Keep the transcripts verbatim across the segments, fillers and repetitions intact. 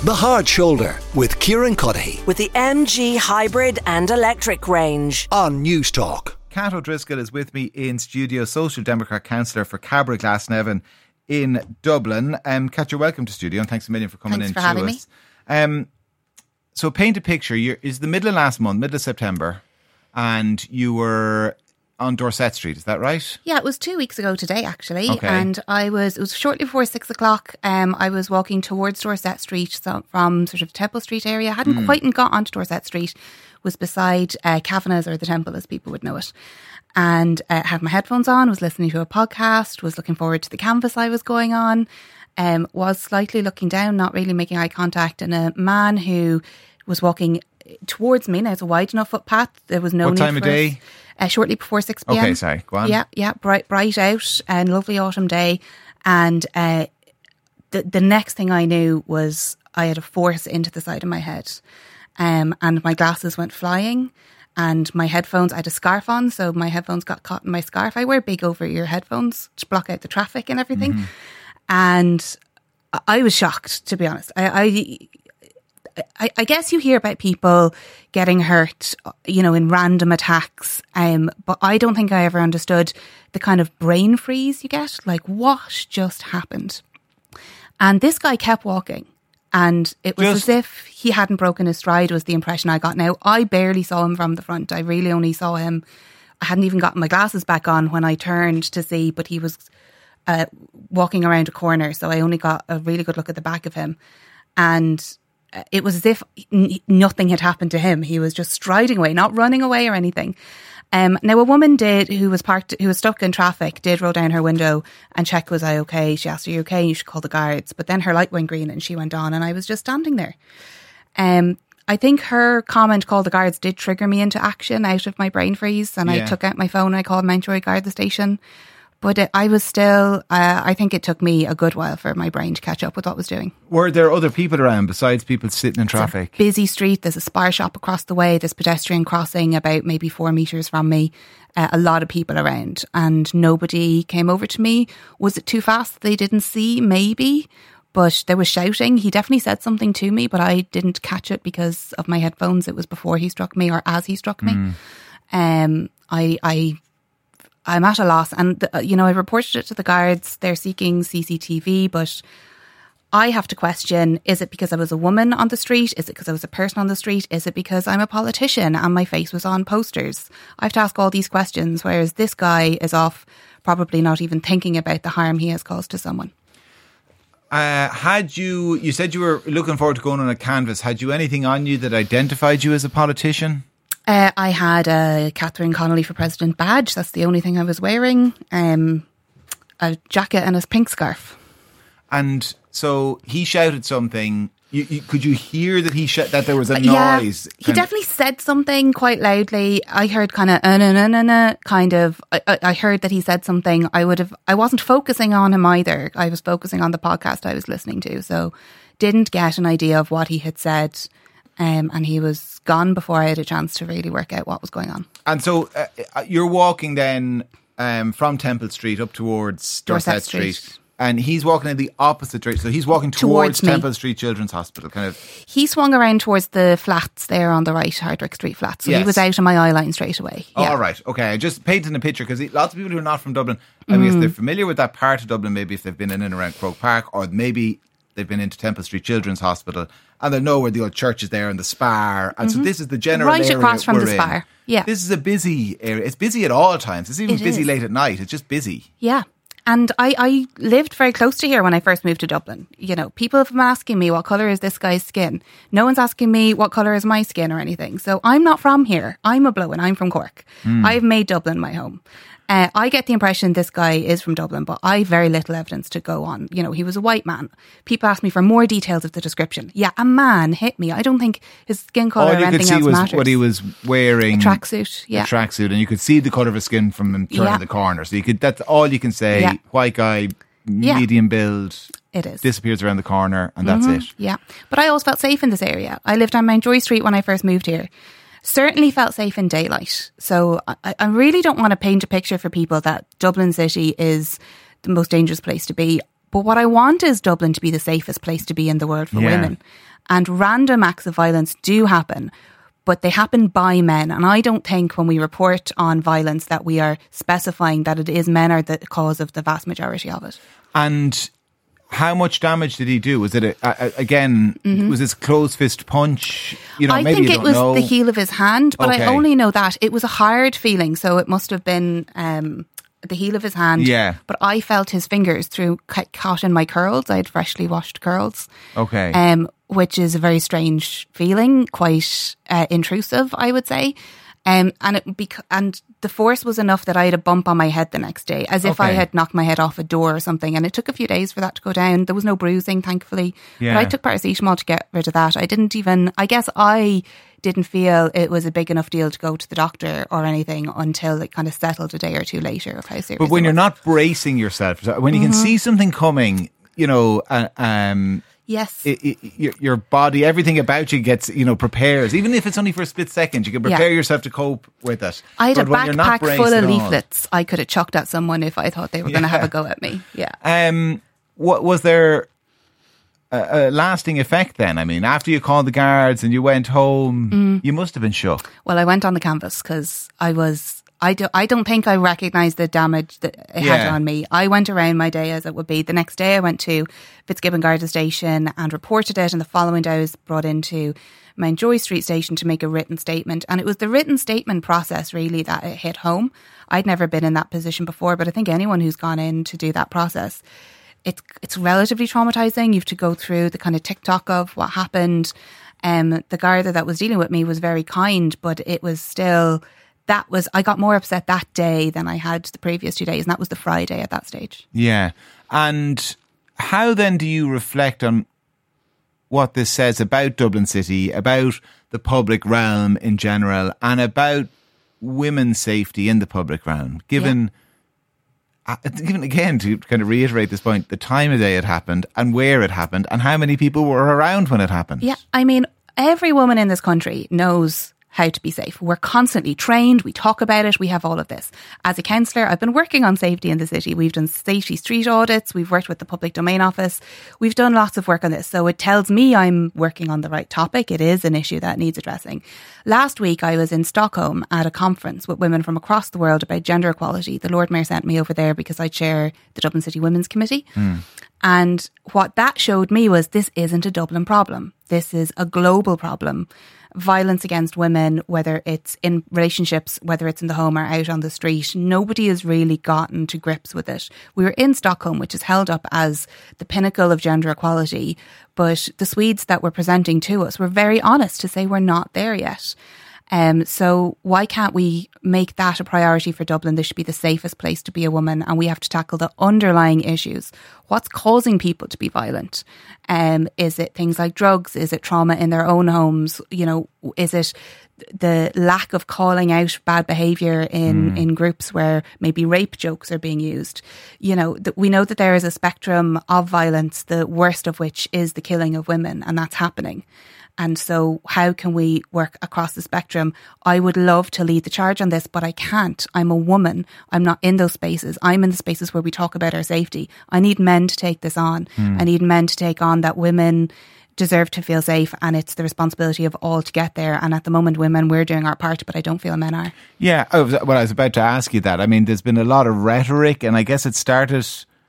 The Hard Shoulder with Kieran Cuddihy with the M G Hybrid and Electric range on News Talk. Cat O'Driscoll is with me in studio, Social Democrat councillor for Cabra Glasnevin in Dublin. Um, Cat, you're welcome to studio and thanks a million for coming thanks in for to having us. Me. Um, so paint a picture. You're, it's the middle of last month, middle of September, and you were on Dorset Street, is that right? Yeah, it was two weeks ago today, actually. Okay. And I was, it was shortly before six o'clock. Um, I was walking towards Dorset Street so from sort of Temple Street area. I hadn't mm. quite got onto Dorset Street, was beside uh, Kavanagh's, or the Temple as people would know it. And uh, had my headphones on, was listening to a podcast, was looking forward to the canvas I was going on, um, was slightly looking down, not really making eye contact. And a man who was walking towards me, now it's a wide enough footpath, there was no what need time for of day? Us. Uh, shortly before six p.m. Okay, sorry, go on. Yeah, yeah, bright, bright out and lovely autumn day. And uh, the the next thing I knew was I had a force into the side of my head, um, and my glasses went flying, and my headphones. I had a scarf on, so my headphones got caught in my scarf. I wear big over ear headphones to block out the traffic and everything, mm-hmm. and I was shocked, to be honest. I. I I, I guess you hear about people getting hurt, you know, in random attacks, um, but I don't think I ever understood the kind of brain freeze you get. Like, what just happened? And this guy kept walking, and it was just, as if he hadn't broken his stride, was the impression I got. Now, I barely saw him from the front. I really only saw him. I hadn't even gotten my glasses back on when I turned to see, but he was uh, walking around a corner, so I only got a really good look at the back of him. And it was as if n- nothing had happened to him. He was just striding away, not running away or anything. Um, now, a woman did who was parked, who was stuck in traffic, did roll down her window and check, was I okay? She asked, "Are you okay? You should call the guards." But then her light went green and she went on, and I was just standing there. Um, I think her comment, "call the guards," did trigger me into action out of my brain freeze, and yeah. I took out my phone and I called Mountjoy Garda Station. But it, I was still, uh, I think it took me a good while for my brain to catch up with what it was doing. Were there other people around besides people sitting in it's traffic? A busy street. There's a Spar shop across the way. There's pedestrian crossing about maybe four metres from me. Uh, a lot of people around. And nobody came over to me. Was it too fast that they didn't see? Maybe. But there was shouting. He definitely said something to me, but I didn't catch it because of my headphones. It was before he struck me or as he struck me. Mm. Um, I... I I'm at a loss, and you know, I reported it to the guards. They're seeking C C T V, but I have to question, is it because I was a woman on the street? Is it because I was a person on the street? Is it because I'm a politician and my face was on posters? I have to ask all these questions, whereas this guy is off probably not even thinking about the harm he has caused to someone. Uh, had you, you said you were looking forward to going on a canvas. Had you anything on you that identified you as a politician? Uh, I had a Catherine Connolly for President badge. That's the only thing I was wearing. Um, a jacket and a pink scarf. And so he shouted something. You, you, could you hear that he sh- that there was a yeah, noise? He definitely of- said something quite loudly. I heard kind of uh, na, na, na, na, kind of. I, I heard that he said something. I would have. I wasn't focusing on him either. I was focusing on the podcast I was listening to, so didn't get an idea of what he had said. Um, and he was gone before I had a chance to really work out what was going on. And so uh, you're walking then um, from Temple Street up towards Dorset, Dorset Street. Street. And he's walking in the opposite direction. So he's walking towards, towards Temple Street Children's Hospital, kind of. He swung around towards the flats there on the right, Hardwick Street flats. So yes. He was out of my eye line straight away. Oh, yeah. all right. Okay. Just painting a picture, because lots of people who are not from Dublin, I mean, mm. if they're familiar with that part of Dublin, maybe if they've been in and around Croke Park, or maybe they've been into Temple Street Children's Hospital, and they know where the old church is there and the Spar. And mm-hmm. so this is the general right area across from we're the Spar. In. Yeah. This is a busy area. It's busy at all times. It's even it busy is. late at night. It's just busy. Yeah. And I, I lived very close to here when I first moved to Dublin. You know, people have been asking me, what colour is this guy's skin? No one's asking me what colour is my skin or anything. So I'm not from here. I'm a blow and I'm from Cork. Mm. I've made Dublin my home. Uh, I get the impression this guy is from Dublin, but I have very little evidence to go on. You know, he was a white man. People ask me for more details of the description. Yeah, a man hit me. I don't think his skin colour or anything else matters. All you could see was what he was wearing. A tracksuit, yeah. A tracksuit, and you could see the colour of his skin from him turning yeah. the corner. So you could. That's all you can say. Yeah. White guy, medium yeah. build. It is. Disappears around the corner, and that's mm-hmm. it. Yeah. But I always felt safe in this area. I lived on Mountjoy Street when I first moved here. Certainly felt safe in daylight. So I, I really don't want to paint a picture for people that Dublin City is the most dangerous place to be. But what I want is Dublin to be the safest place to be in the world for yeah. women. And random acts of violence do happen, but they happen by men. And I don't think when we report on violence that we are specifying that it is men are the cause of the vast majority of it. And how much damage did he do? Was it, a, a, again, mm-hmm. was this closed fist punch? You know, I maybe think you it don't was know. the heel of his hand, but Okay. I only know that. It was a hard feeling, so it must have been um, the heel of his hand. Yeah. But I felt his fingers through caught in my curls. I had freshly washed curls. Okay. Um, which is a very strange feeling, quite uh, intrusive, I would say. Um, and it bec- and the force was enough that I had a bump on my head the next day, as if I Okay. had knocked my head off a door or something. And it took a few days for that to go down. There was no bruising, thankfully. Yeah. But I took paracetamol to get rid of that. I didn't even, I guess I didn't feel it was a big enough deal to go to the doctor or anything until it kind of settled a day or two later of how serious But when it you're was. not bracing yourself, when you can Mm-hmm. see something coming, you know, uh, um, Yes. it, it, your, your body, everything about you gets, you know, prepares. Even if it's only for a split second, you can prepare Yeah. yourself to cope with it. I had But a when you're not backpack braced full of at all- leaflets I could have chucked at someone if I thought they were going to have Yeah. a go at me. Yeah. Um, what was there a, a lasting effect then? I mean, after you called the guards and you went home, Mm. you must have been shook. Well, I went on the canvas because I was. I, do, I don't think I recognised the damage that it had Yeah. on me. I went around my day as it would be. The next day I went to Fitzgibbon Garda Station and reported it, and the following day I was brought into Mountjoy Street Station to make a written statement. And it was the written statement process really that it hit home. I'd never been in that position before, but I think anyone who's gone in to do that process, it's it's relatively traumatising. You have to go through the kind of tick-tock of what happened. Um, the Garda that was dealing with me was very kind, but it was still... That was, I got more upset that day than I had the previous two days, and that was the Friday at that stage. Yeah. And how then do you reflect on what this says about Dublin City, about the public realm in general, and about women's safety in the public realm, given, uh, given again, to kind of reiterate this point, the time of day it happened and where it happened and how many people were around when it happened? Yeah, I mean, every woman in this country knows how to be safe. We're constantly trained. We talk about it. We have all of this. As a councillor, I've been working on safety in the city. We've done safety street audits. We've worked with the Public Domain Office. We've done lots of work on this. So it tells me I'm working on the right topic. It is an issue that needs addressing. Last week, I was in Stockholm at a conference with women from across the world about gender equality. The Lord Mayor sent me over there because I chair the Dublin City Women's Committee. Mm. And what that showed me was this isn't a Dublin problem. This is a global problem. Violence against women, whether it's in relationships, whether it's in the home or out on the street, nobody has really gotten to grips with it. We were in Stockholm, which is held up as the pinnacle of gender equality, but the Swedes that were presenting to us were very honest to say we're not there yet. Um, so why can't we make that a priority for Dublin? This should be the safest place to be a woman, and we have to tackle the underlying issues. What's causing people to be violent? Um, is it things like drugs? Is it trauma in their own homes? You know, is it the lack of calling out bad behaviour in, mm. in groups where maybe rape jokes are being used? You know, th- we know that there is a spectrum of violence, the worst of which is the killing of women, and that's happening. And so how can we work across the spectrum? I would love to lead the charge on this, but I can't. I'm a woman. I'm not in those spaces. I'm in the spaces where we talk about our safety. I need men to take this on. Mm. I need men to take on that women deserve to feel safe, and it's the responsibility of all to get there. And at the moment, women, we're doing our part, but I don't feel men are. Yeah, I was, well, I was about to ask you that. I mean, there's been a lot of rhetoric, and I guess it started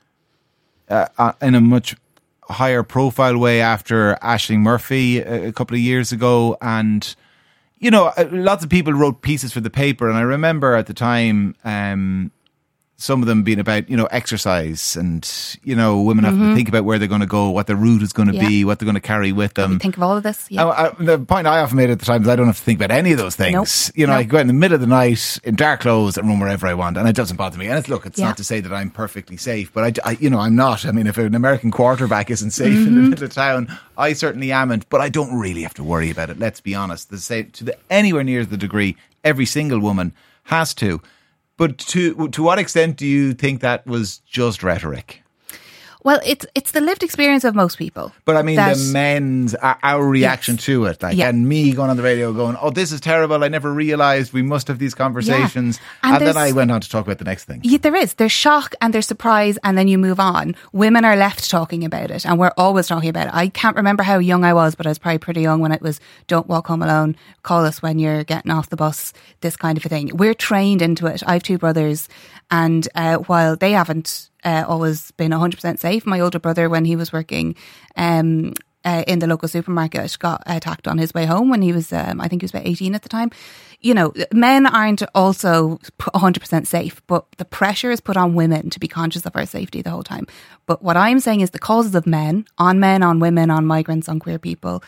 uh, in a much higher profile way after Aisling Murphy a, a couple of years ago, and you know, lots of people wrote pieces for the paper, and I remember at the time um, some of them being about, you know, exercise and, you know, women have mm-hmm. to think about where they're going to go, what their route is going to yeah. be, what they're going to carry with them. Think of all of this. Yeah. I, I, the point I often made at the time is I don't have to think about any of those things. Nope. You know, nope. I go out in the middle of the night in dark clothes and run wherever I want, and it doesn't bother me. And it's, look, it's yeah. not to say that I'm perfectly safe, but I, I, you know, I'm not. I mean, if an American quarterback isn't safe mm-hmm. in the middle of town, I certainly amn't. But I don't really have to worry about it. Let's be honest. The say to the anywhere near the degree every single woman has to. But to to what extent do you think that was just rhetoric? Well, it's it's the lived experience of most people. But I mean, that- the men's, our, our reaction Yes. to it, like, Yeah. and me going on the radio going, oh, this is terrible. I never realised we must have these conversations. And And, then there's- I went on to talk about the next thing. Yeah, there is. There's shock and there's surprise, and then you move on. Women are left talking about it, and we're always talking about it. I can't remember how young I was, but I was probably pretty young when it was don't walk home alone, call us when you're getting off the bus, this kind of a thing. We're trained into it. I have two brothers, and uh, while they haven't uh, always been one hundred percent safe, my older brother, when he was working um, uh, in the local supermarket, got attacked on his way home when he was, um, I think he was about eighteen at the time. You know, men aren't also one hundred percent safe, but the pressure is put on women to be conscious of our safety the whole time. But what I'm saying is the causes of men, on men, on women, on migrants, on queer people,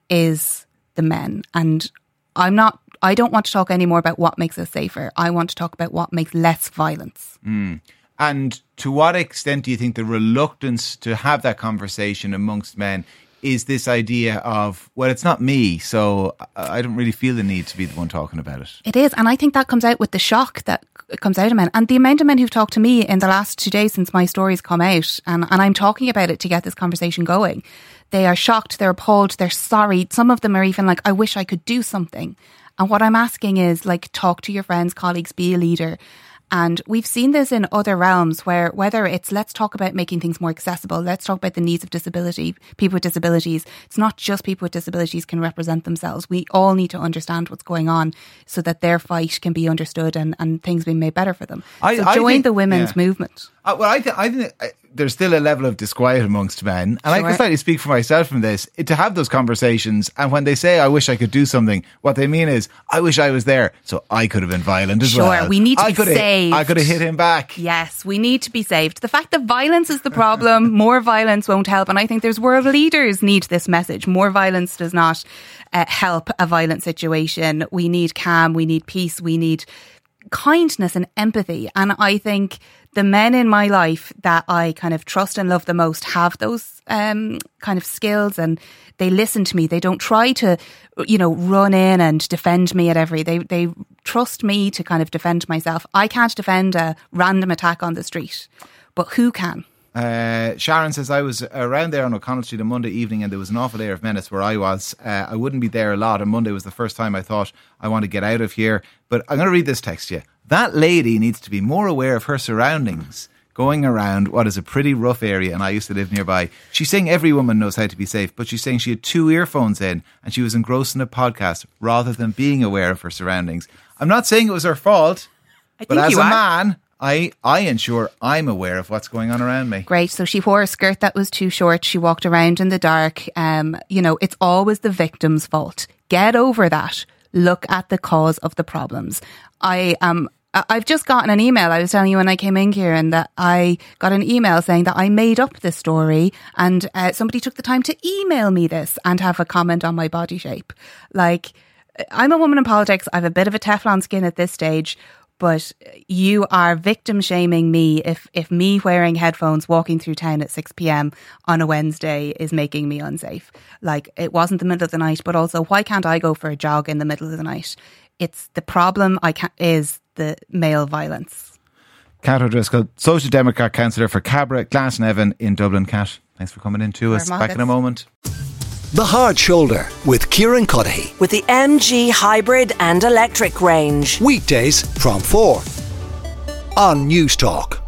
is the men. And I'm not, I don't want to talk anymore about what makes us safer. I want to talk about what makes less violence. Mm. And to what extent do you think the reluctance to have that conversation amongst men is this idea of, well, it's not me, so I don't really feel the need to be the one talking about it? It is. And I think that comes out with the shock that comes out of men. And the amount of men who've talked to me in the last two days since my story's come out, and, and I'm talking about it to get this conversation going, they are shocked, they're appalled, they're sorry. Some of them are even like, I wish I could do something. And what I'm asking is, like, talk to your friends, colleagues, be a leader. And we've seen this in other realms where whether it's let's talk about making things more accessible, let's talk about the needs of disability, people with disabilities. It's not just people with disabilities can represent themselves. We all need to understand what's going on so that their fight can be understood and, and things being made better for them. I- so I join think- the women's yeah. movement. Uh, well, I, th- I think uh, there's still a level of disquiet amongst men. And I Sure. can slightly speak for myself from this, to have those conversations. And when they say, I wish I could do something, what they mean is, I wish I was there so I could have been violent as Sure, well. we need to I be could have- saved. I could have hit him back. Yes, we need to be saved. The fact that violence is the problem, more violence won't help. And I think there's world leaders need this message. More violence does not uh, help a violent situation. We need calm, we need peace, we need kindness and empathy. And I think the men in my life that I kind of trust and love the most have those um, kind of skills, and they listen to me. They don't try to, you know, run in and defend me at every, they, they trust me to kind of defend myself. I can't defend a random attack on the street, but who can? Uh, Sharon says, I was around there on O'Connell Street on Monday evening and there was an awful air of menace where I was. Uh, I wouldn't be there a lot. And Monday was the first time I thought I want to get out of here. But I'm going to read this text to you. That lady needs to be more aware of her surroundings going around what is a pretty rough area, and I used to live nearby. She's saying every woman knows how to be safe, but she's saying she had two earphones in and she was engrossed in a podcast rather than being aware of her surroundings. I'm not saying it was her fault, I but think as you a are. man, I, I ensure I'm aware of what's going on around me. Great. So she wore a skirt that was too short. She walked around in the dark. Um, you know, it's always the victim's fault. Get over that. Look at the cause of the problems. I am. I've just gotten an email. I was telling you when I came in here, and that I got an email saying that I made up this story, and uh, somebody took the time to email me this and have a comment on my body shape. Like, I'm a woman in politics. I have a bit of a Teflon skin at this stage. But you are victim shaming me if, if me wearing headphones walking through town at six p.m. on a Wednesday is making me unsafe. Like, it wasn't the middle of the night, but also why can't I go for a jog in the middle of the night? It's the problem I can is the male violence. Cat O'Driscoll, Social Democrat councillor for Cabra, Glasnevin in Dublin. Cat, thanks for coming in to us. Markets. Back in a moment. The Hard Shoulder with Kieran Cuddihy. With the M G hybrid and electric range. Weekdays from four on News Talk.